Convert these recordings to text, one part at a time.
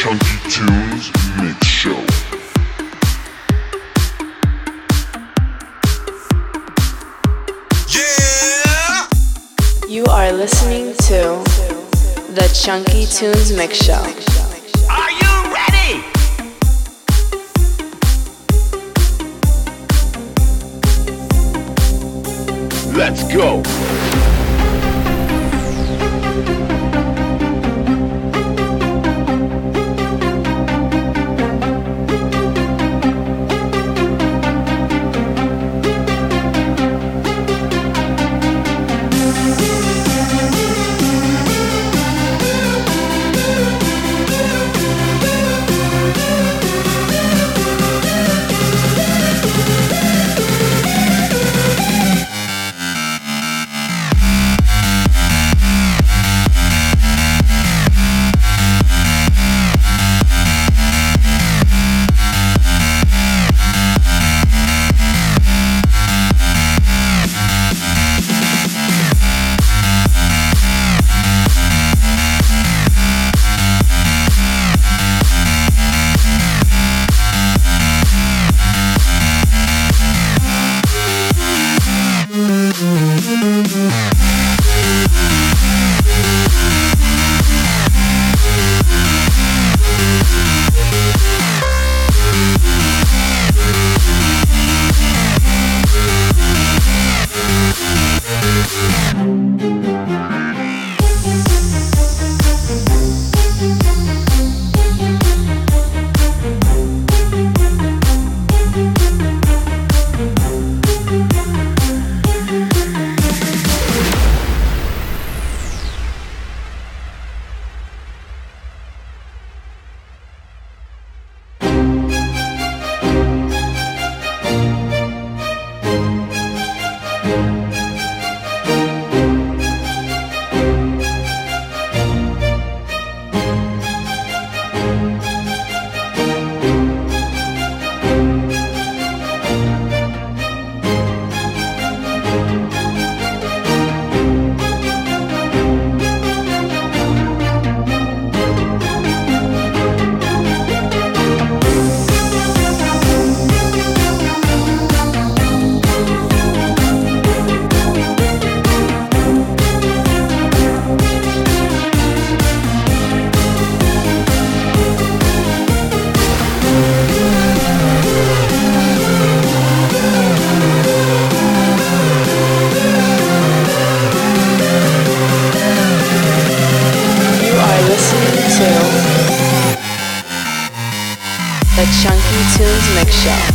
Chunky Tunes Mix Show. Yeah! You are listening to the Chunky Tunes Mix Show. Are you ready? Let's go! The Chunky Tunes Mix Show.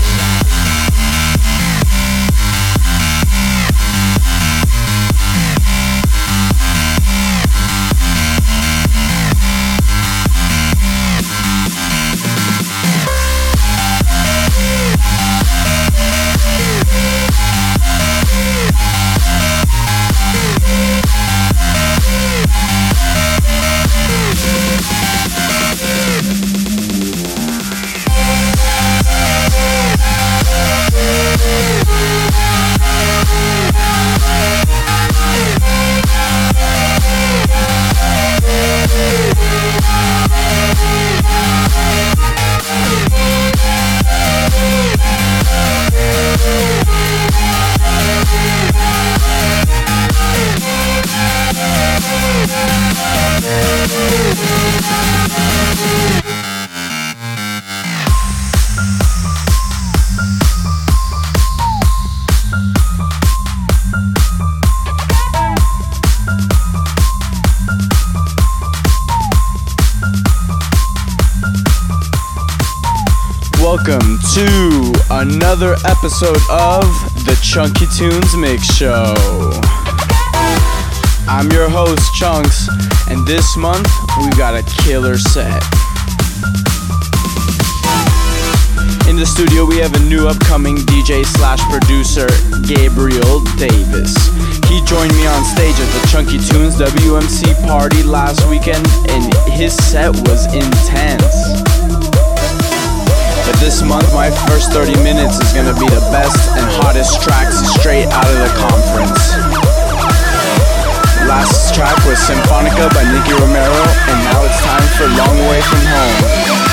Welcome to another episode of the Chunky Tunes Mix Show. I'm your host, Chunks, and this month we've got a killer set. In the studio we have a new upcoming DJ / producer, Gabriel Davis. He joined me on stage at the Chunky Tunes WMC party last weekend, and his set was intense. But this month, my first 30 minutes is gonna be the best and hottest tracks straight out of the conference. Last last track was Symphonica by Nicky Romero, and now it's time for Long Way From Home.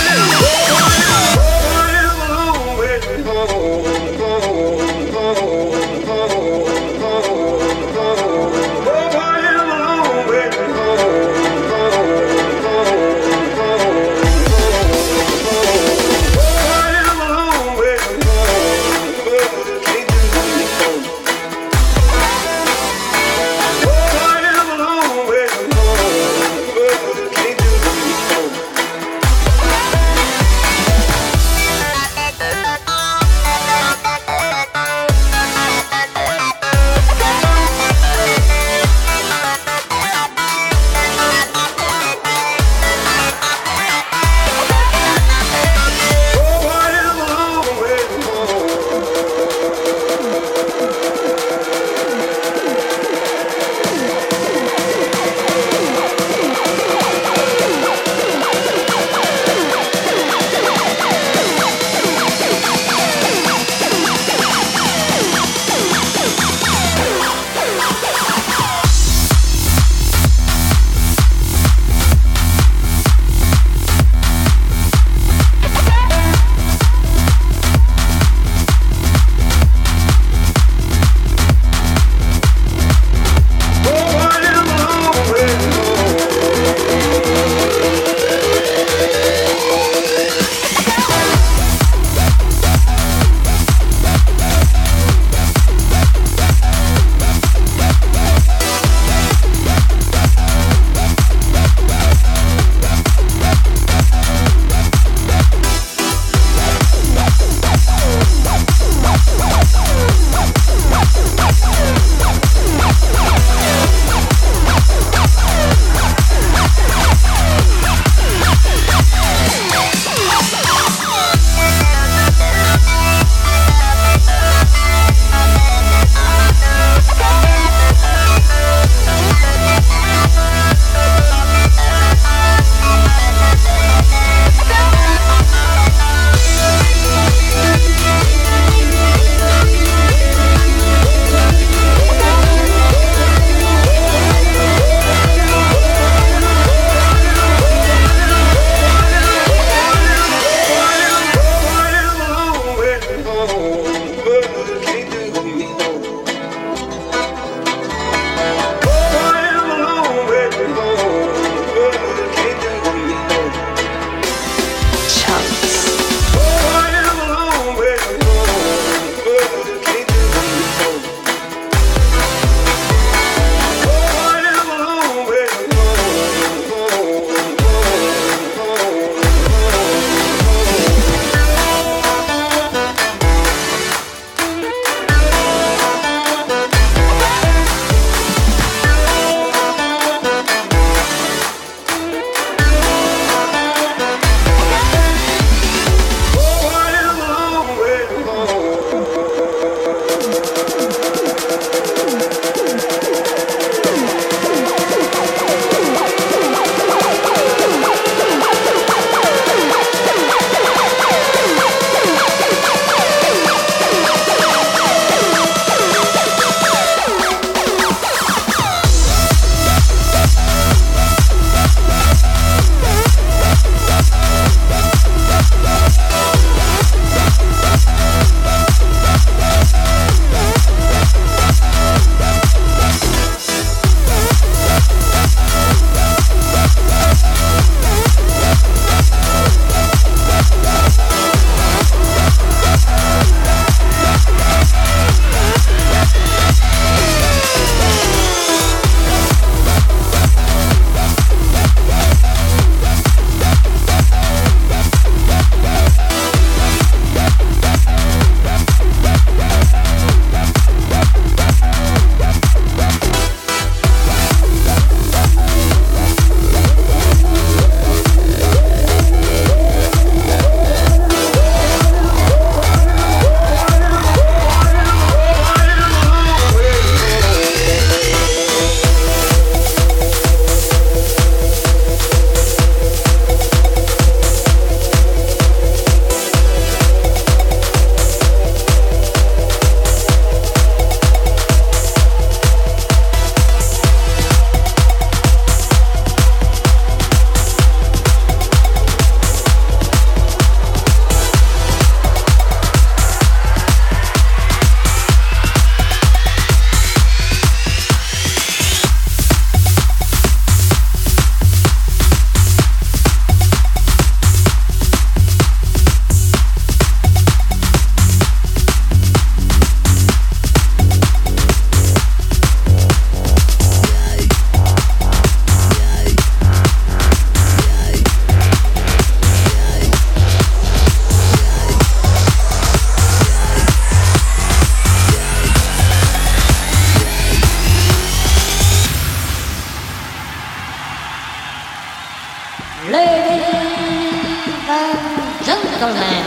Ladies and gentlemen,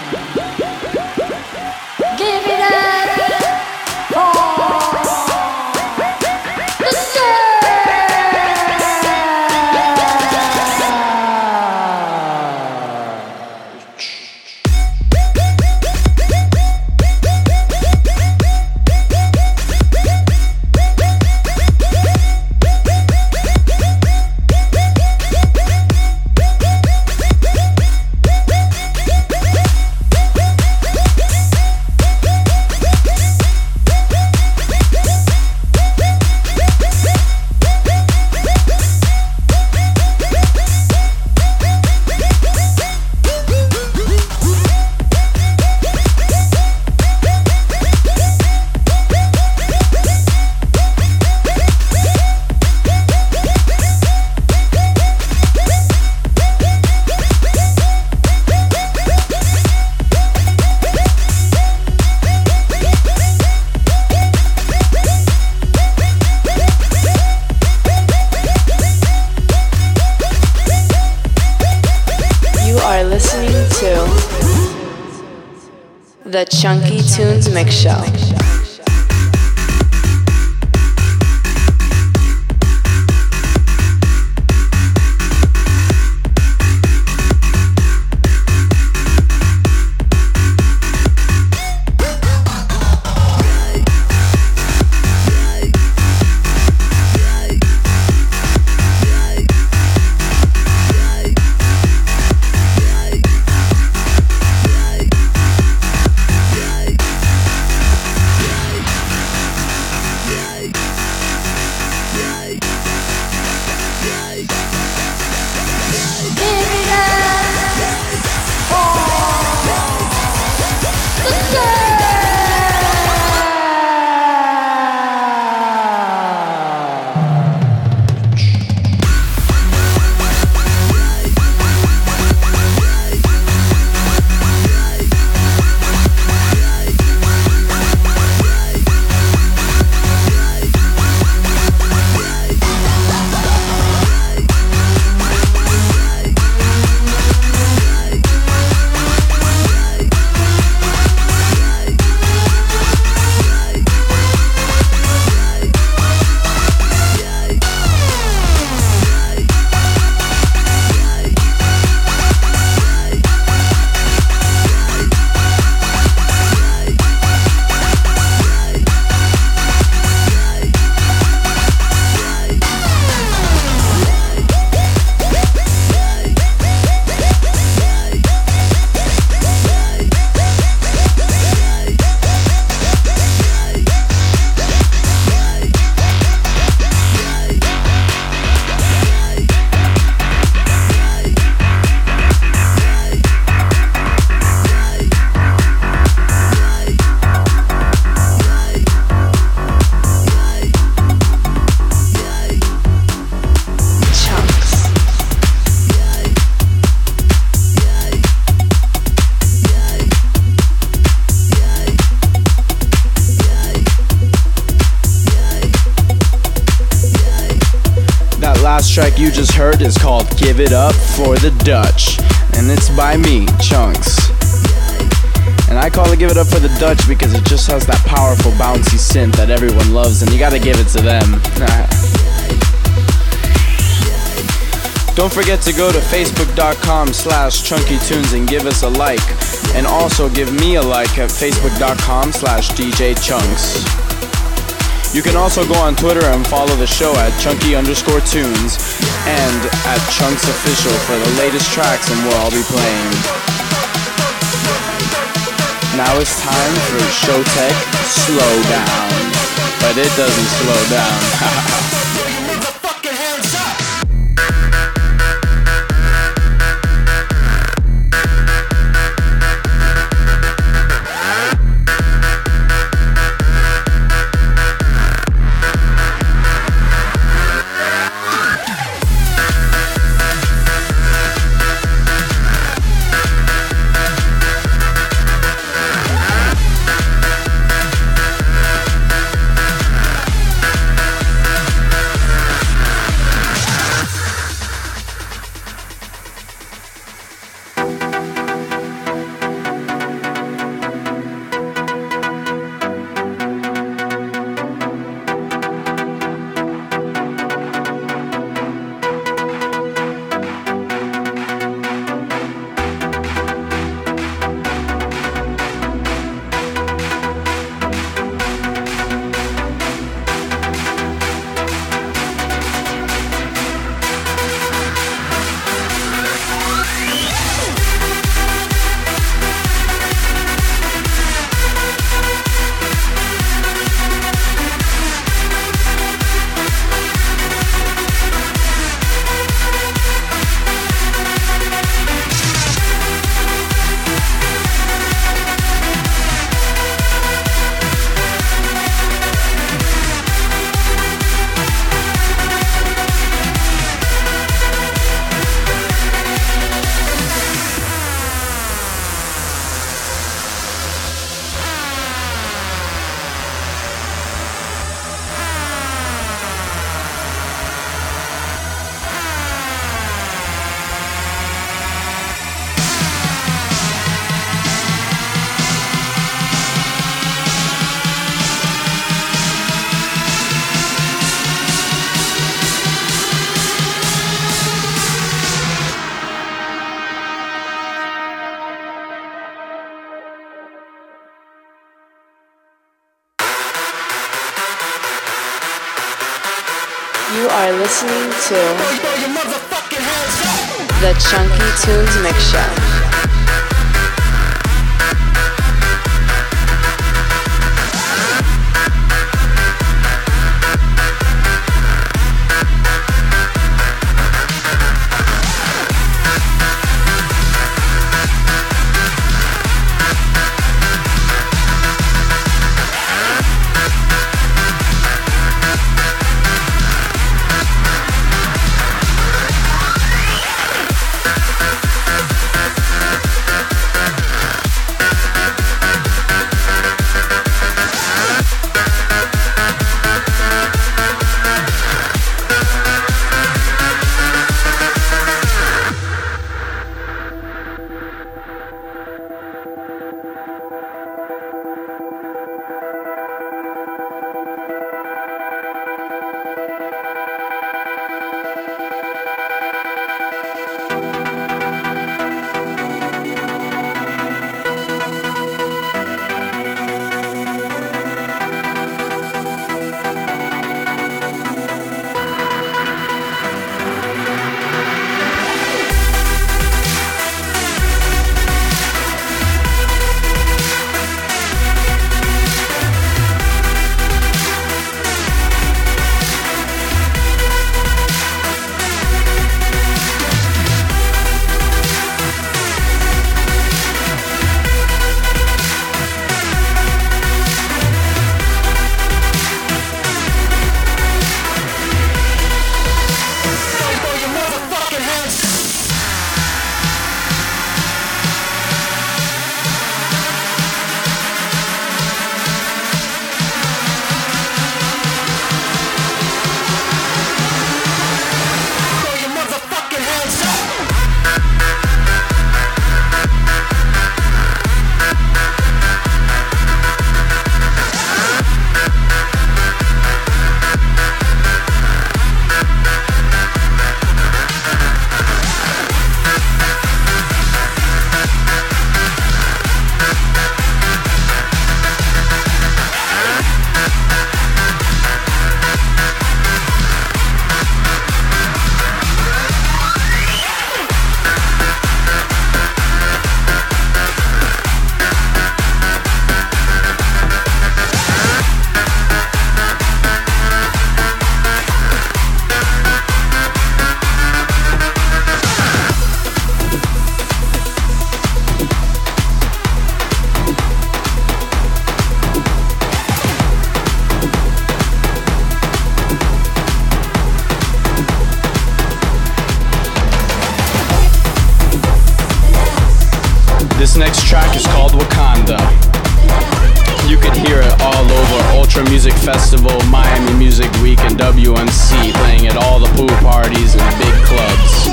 give it up for the star. The Chunky Tunes Mix Show. Track you just heard is called Give It Up for the Dutch, and it's by me, Chunks. And I call it Give It Up for the Dutch because it just has that powerful bouncy synth that everyone loves, and you gotta give it to them. Don't forget to go to facebook.com/chunkytunes and give us a like, and also give me a like at facebook.com/DJChunks. You can also go on Twitter and follow the show at Chunky_Tunes and at Chunks Official for the latest tracks and what I'll be playing. Now it's time for Showtek Slow Down, but it doesn't slow down. You are listening to the Chunky Tunes Mix Show. This next track is called Wakanda. You could hear it all over Ultra Music Festival, Miami Music Week, and WMC, playing at all the pool parties and big clubs.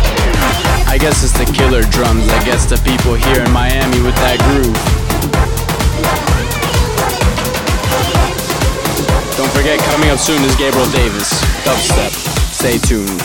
I guess it's the killer drums that gets the people here in Miami with that groove. Don't forget, coming up soon is Gabriel Davis, Dubstep. Stay tuned.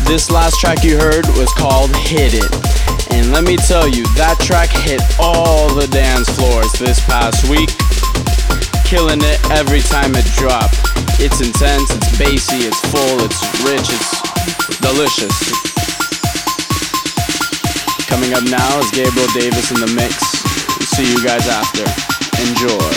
This last track you heard was called Hit It. And let me tell you, that track hit all the dance floors this past week. Killing it every time it dropped. It's intense, it's bassy, it's full, it's rich, it's delicious. Coming up now is Gabriel Davis in the mix. See you guys after. Enjoy.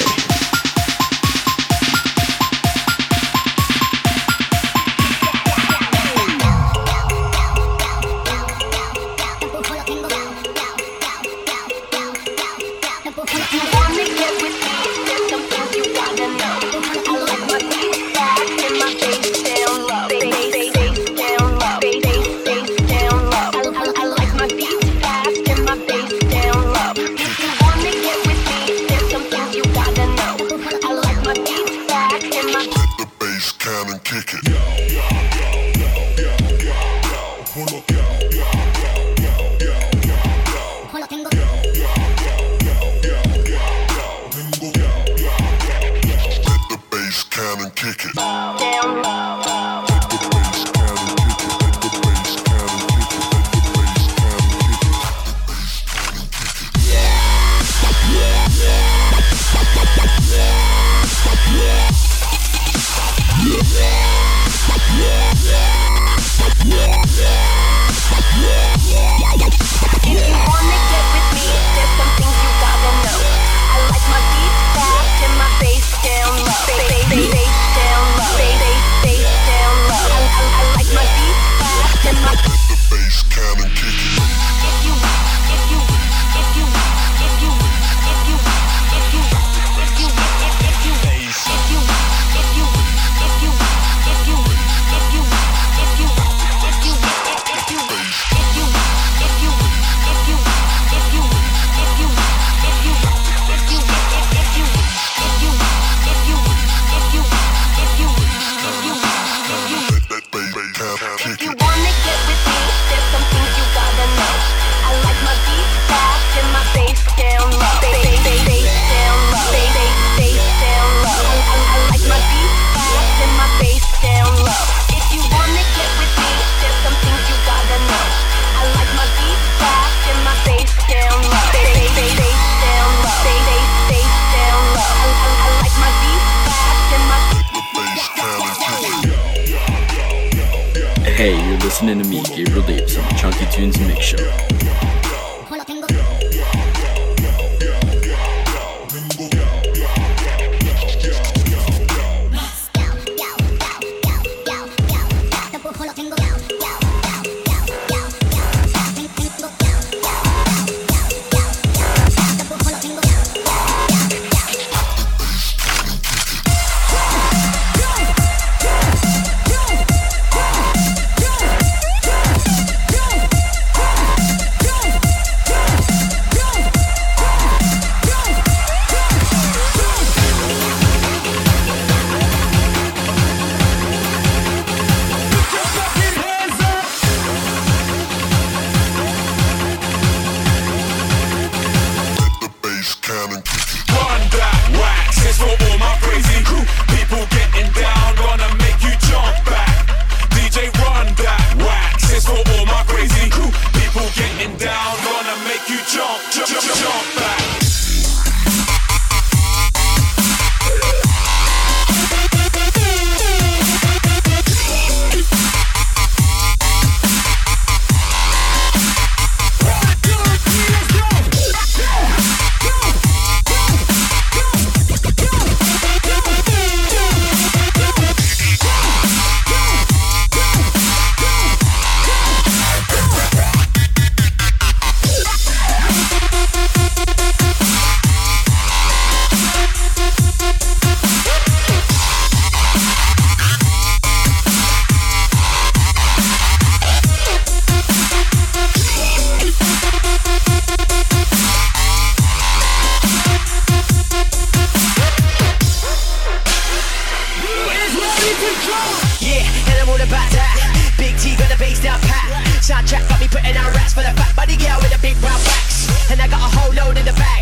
Hey, you're listening to me, Gabriel Davis, on the Chunky Tunes Mix Show.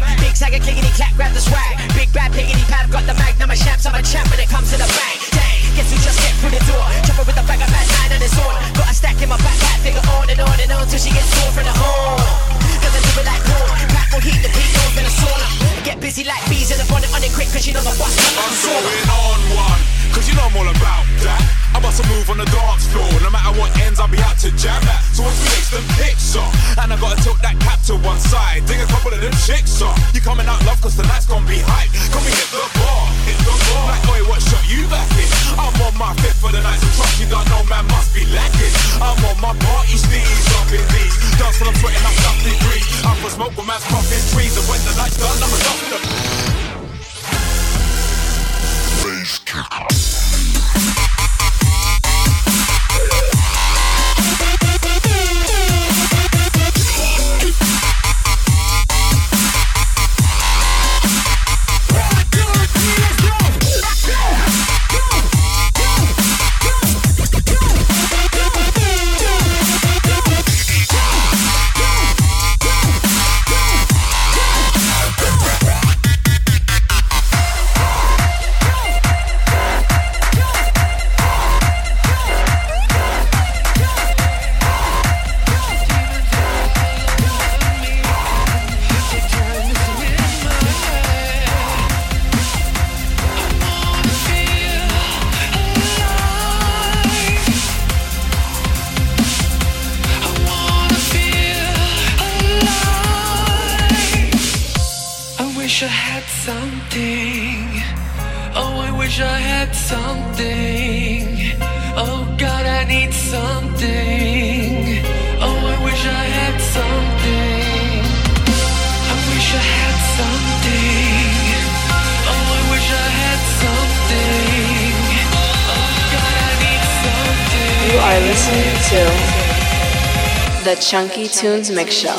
Grab the swag, big bad piggity pad, got the mag, now my chaps, I'm a champ when it comes to the bang. Dang, Guess who just get through the door? Chopper with a bag of bad nine and it's on. Got a stack in my backpack, figure on and on and on till she gets sore from the horn. Cause I do it like porn. Pack will heat the beat off in a sauna. Get busy like bees in the bonnet on it quick cause she knows I'm busting. I'm going on one, cause you know I'm all about that. I bust a move on the dance floor. No matter what ends, I'll be out to jam that. So once we mix them picks up, and I gotta tilt that cap to one side. Dig a couple of them chicks up. You coming out love cause tonight's gonna be hype. Come and hit the bar, hit the bar. Like, oi, what shot you back in? I'm on my fifth for the night, so trust you don't know, man, must be lacking. I'm on my party steez, up in these. Dance till I'm sweating up nothing green. I'm for smoke when man's puffing trees. And when the night's done, I'm a dog in the Bass kick. wish I had something. Oh, I wish I had something. Oh God, I need something. Oh, I wish I had something. I wish I had something. Oh, I wish I had something. Oh God, I need something. You are listening to the Chunky Tunes Mix Show.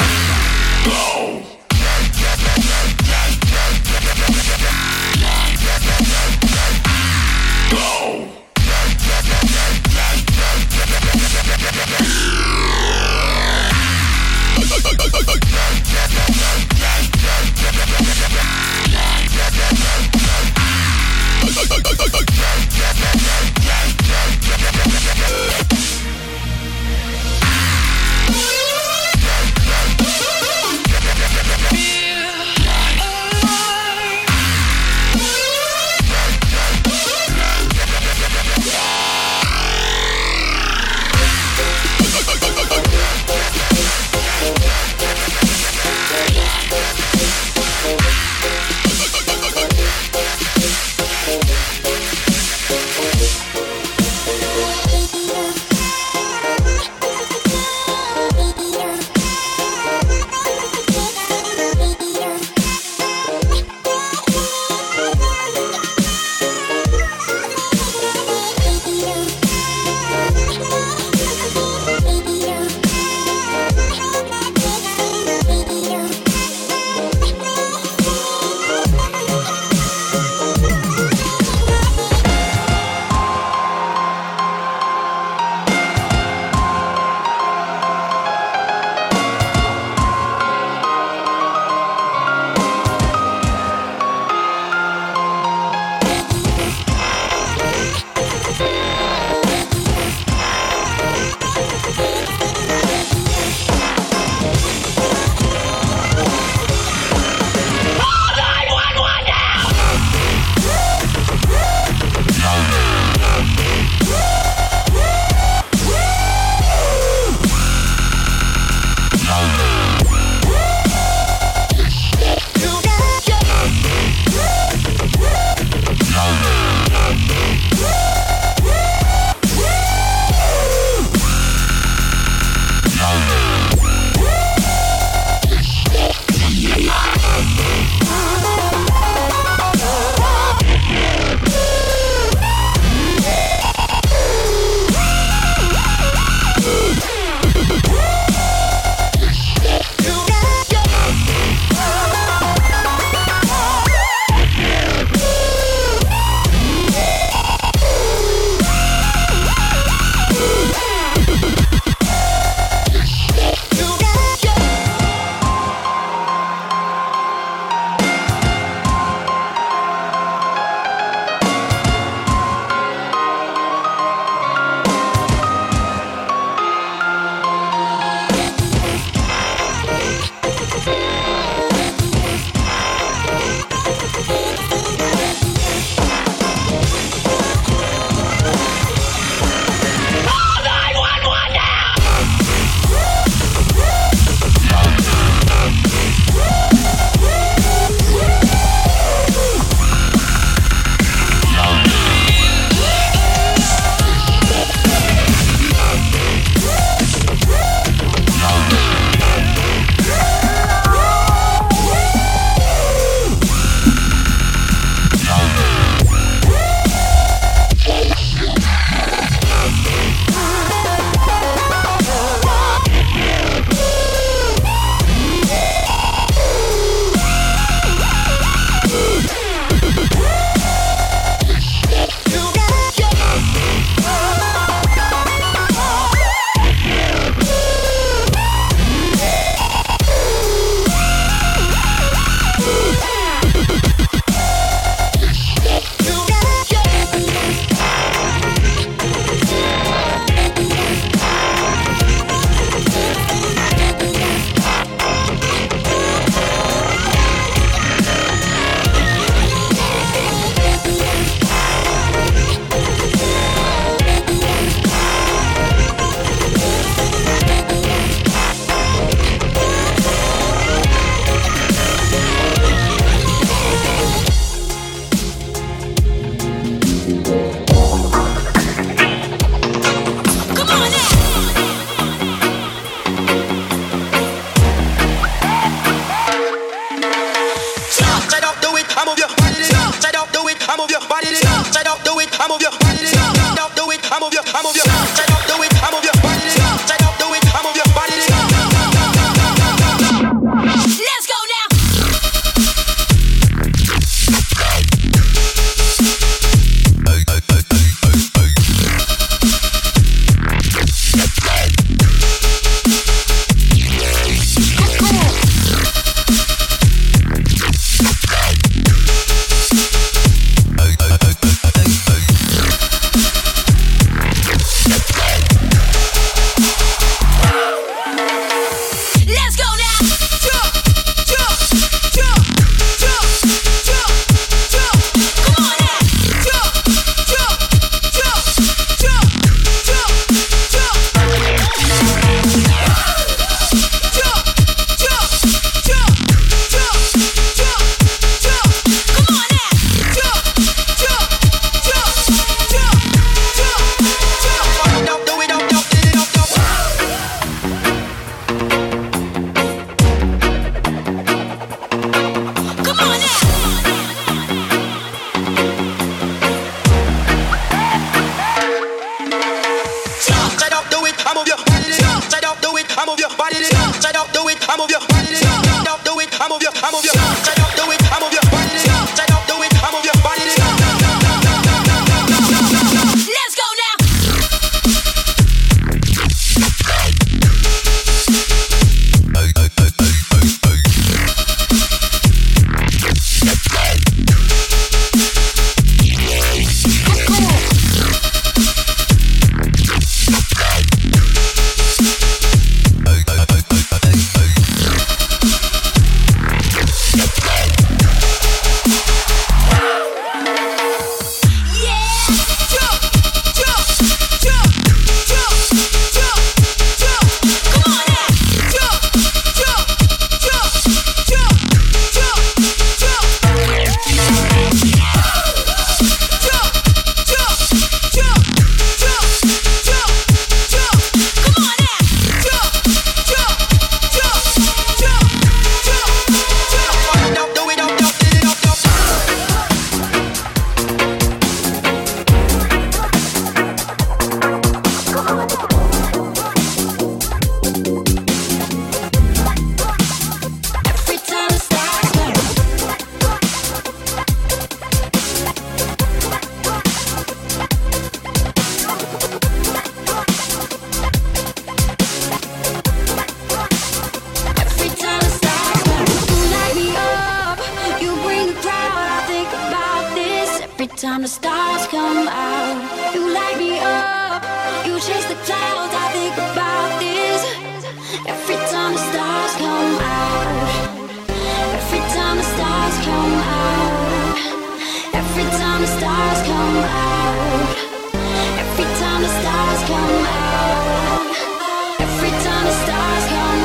time the stars come out. You light me up, you chase the clouds. I think about this every time the stars come out. Every time the stars come out. Every time the stars come out. Every time the stars come out. Every time the stars come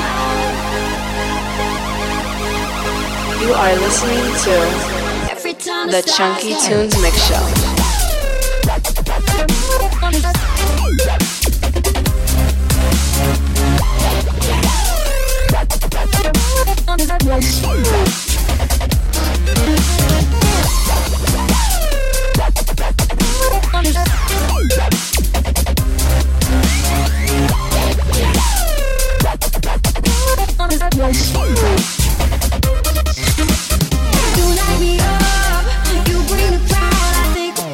out. You are listening to the Chunky Tunes Mix Show. You light me up, you bring the crowd. I think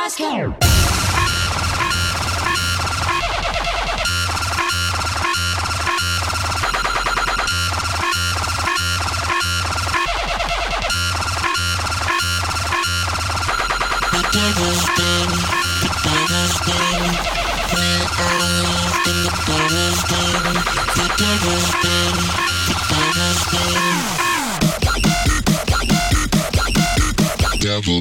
stars come. Devil.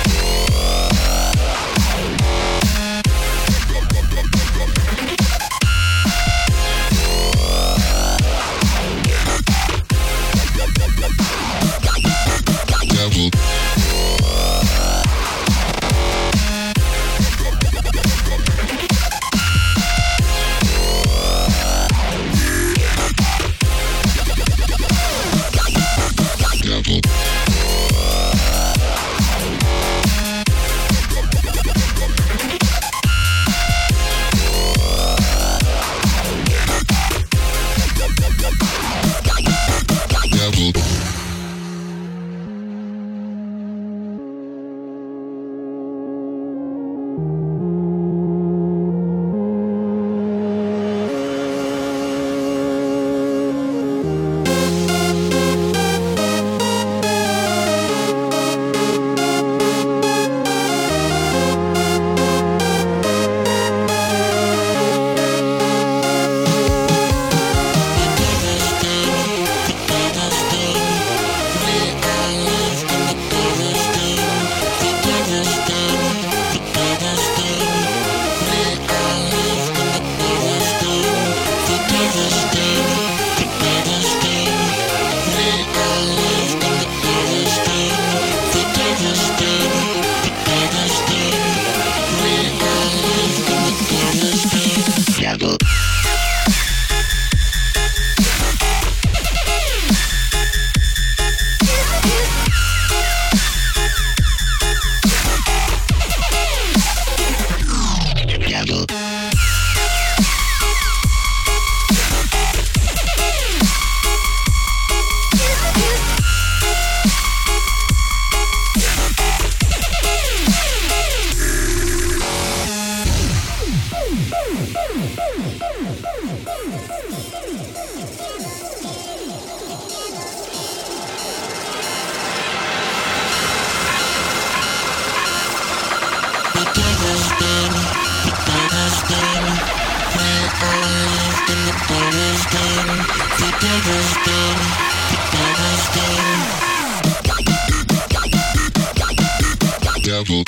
Devil.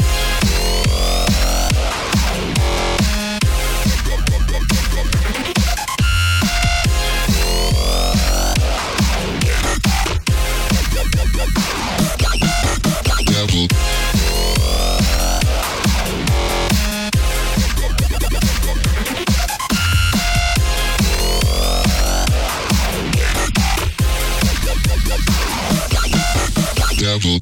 Devil.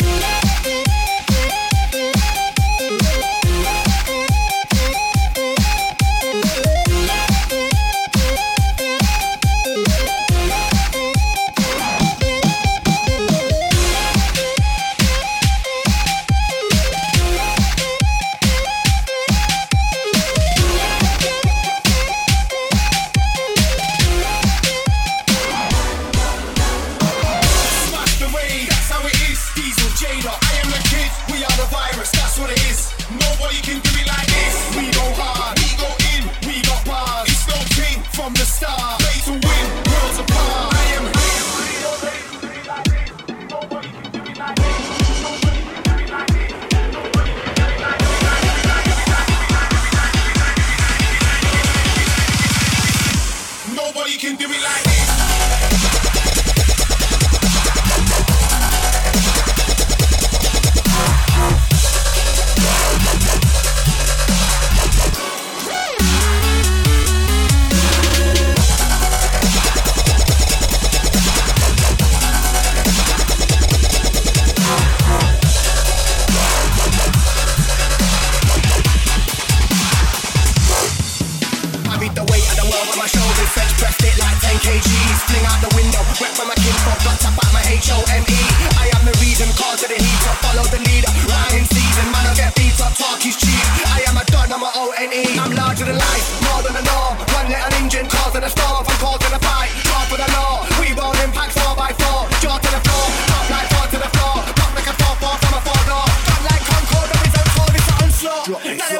Follow the leader, right in season, man, I get beat up, talk is cheap.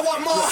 want more.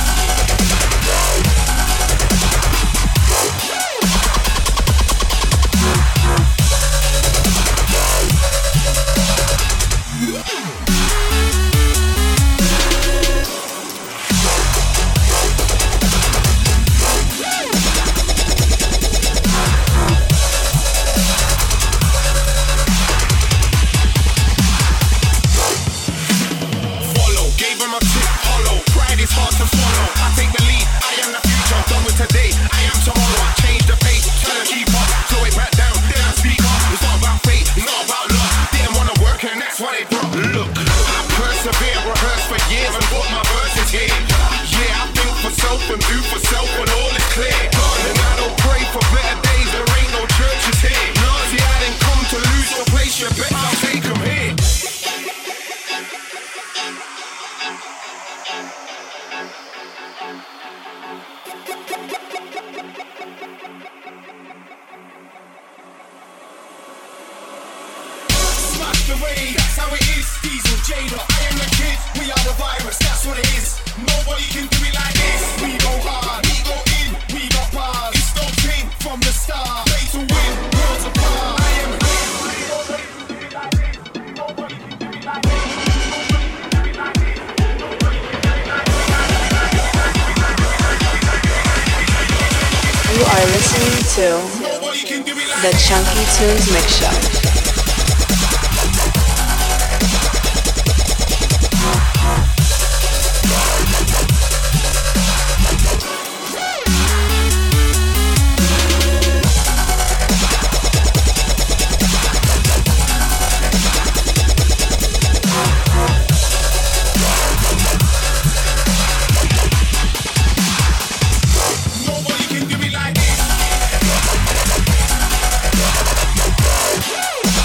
You are listening to the Chunky Tunes Mix Show. Nobody can do it like this.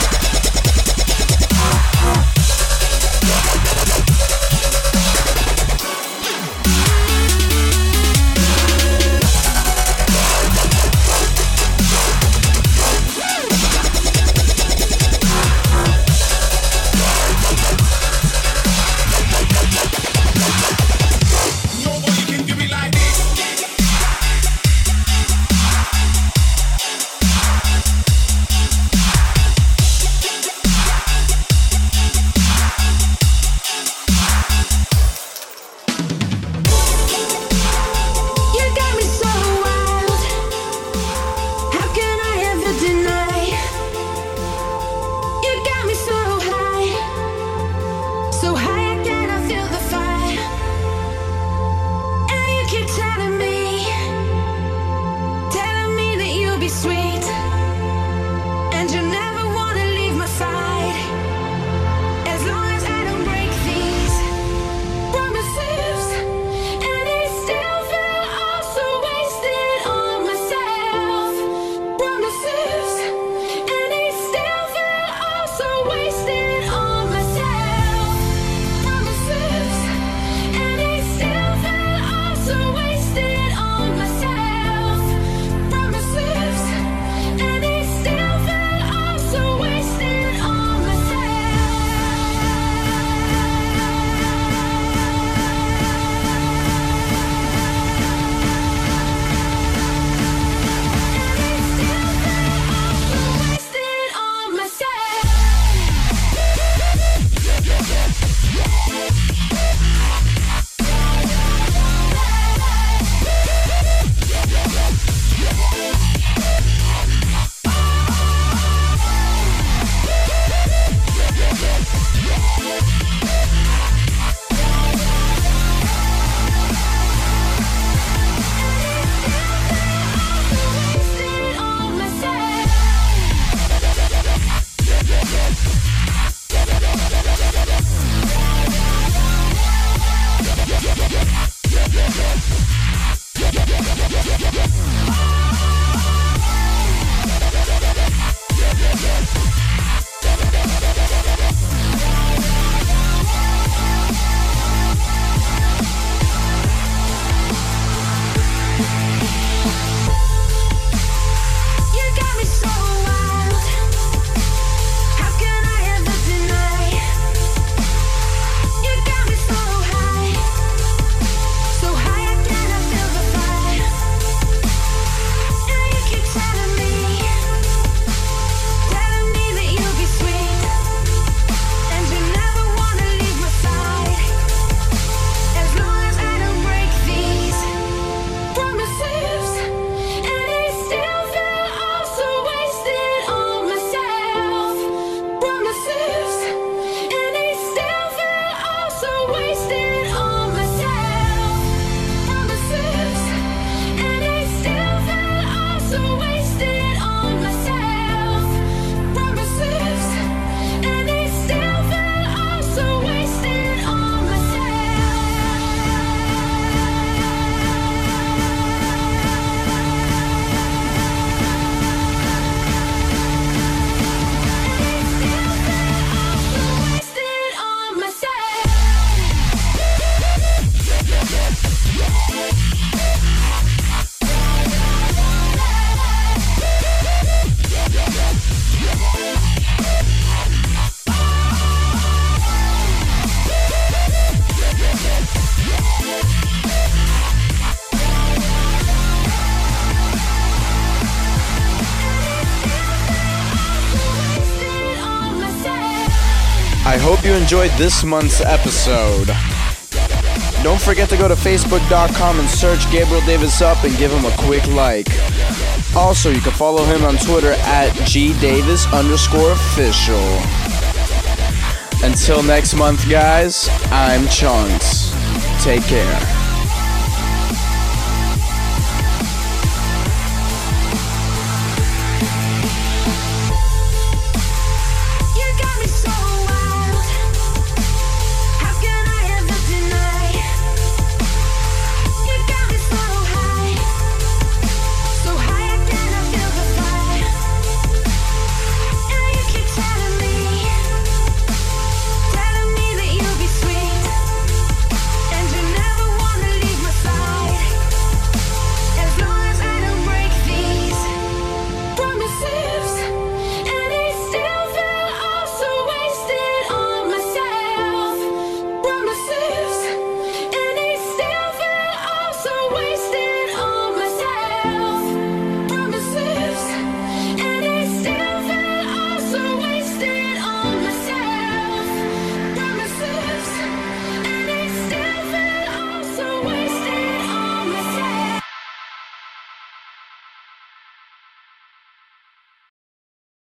hope you enjoyed this month's episode. Don't forget to go to facebook.com and search Gabriel Davis up and give him a quick like. Also, you can follow him on Twitter at gdavis_official. Until next month, guys, I'm Chunks. Take care.